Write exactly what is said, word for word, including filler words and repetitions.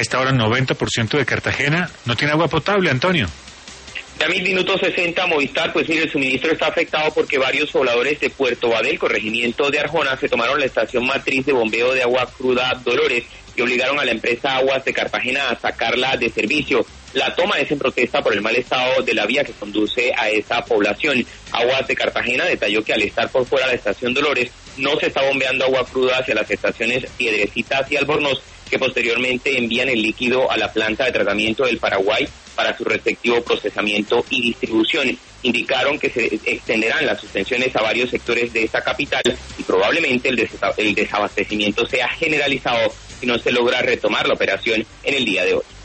esta hora noventa por ciento de Cartagena no tiene agua potable, Antonio. Ya mil minutos sesenta, Movistar, pues mire, el suministro está afectado porque varios pobladores de Puerto Badel, corregimiento de Arjona, se tomaron la estación matriz de bombeo de agua cruda Dolores y obligaron a la empresa Aguas de Cartagena a sacarla de servicio. La toma es en protesta por el mal estado de la vía que conduce a esa población. Aguas de Cartagena detalló que al estar por fuera de la estación Dolores no se está bombeando agua cruda hacia las estaciones Piedrecitas y Albornoz, que posteriormente envían el líquido a la planta de tratamiento del Paraguay para su respectivo procesamiento y distribución. Indicaron que se extenderán las suspensiones a varios sectores de esta capital y probablemente el, des- el desabastecimiento sea generalizado si no se logra retomar la operación en el día de hoy.